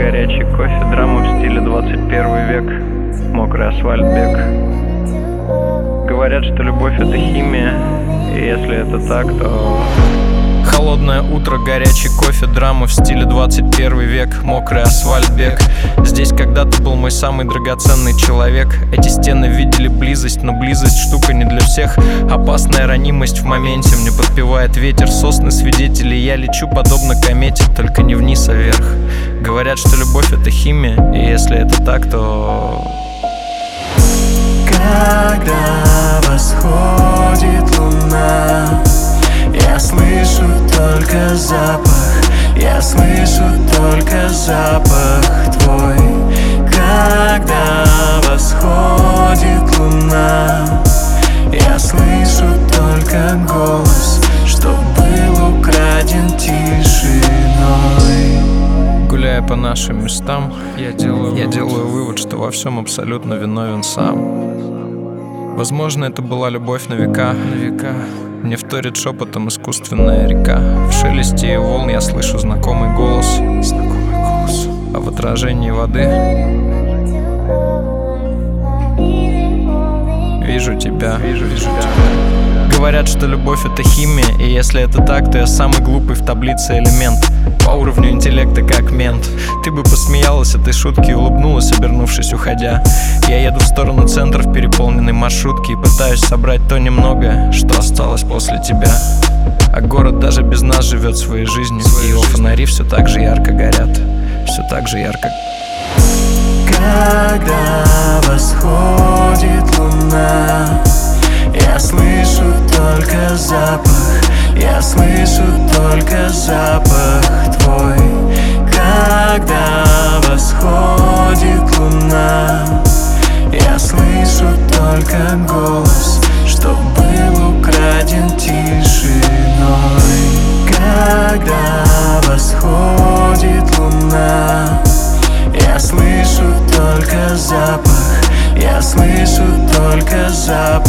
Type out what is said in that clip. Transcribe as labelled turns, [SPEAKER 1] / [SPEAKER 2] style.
[SPEAKER 1] Горячий кофе, драма в стиле 21 век, мокрый асфальт, бег. Говорят, что любовь — это химия, и если это так, то...
[SPEAKER 2] Холодное утро, горячий кофе, драма в стиле 21 век, мокрый асфальт, бег. Здесь когда-то был мой самый драгоценный человек. Эти стены видели близость, но близость штука не для всех. Опасная ранимость в моменте, мне подпевает ветер, сосны свидетели. Я лечу подобно комете, только не вниз, а вверх. Говорят, что любовь — это химия, и если это так, то...
[SPEAKER 3] Когда восходит луна, я слышу только запах, я слышу только запах твой. Когда восходит луна, я слышу только голос, что был украден тишиной.
[SPEAKER 2] Гуляя по нашим местам, я делаю вывод, что во всем абсолютно виновен сам. Возможно, это была любовь на века. Мне вторит шепотом искусственная река. В шелесте ее волн я слышу знакомый голос. А в отражении воды вижу тебя. Говорят, что любовь — это химия, и если это так, то я самый глупый в таблице элемент. По уровню интеллекта как мент. Ты бы посмеялась этой шутки и улыбнулась, обернувшись, уходя. Я еду в сторону центра в переполненной маршрутке и пытаюсь собрать то немногое, что осталось после тебя. А город даже без нас живет своей жизнью, и его фонари все так же ярко горят. Все так же ярко.
[SPEAKER 3] Когда восходит луна, я слышу только запах, я слышу только запах твой. Когда восходит луна, я слышу только голос, что был украден тишиной. Когда восходит луна, я слышу только запах, я слышу только запах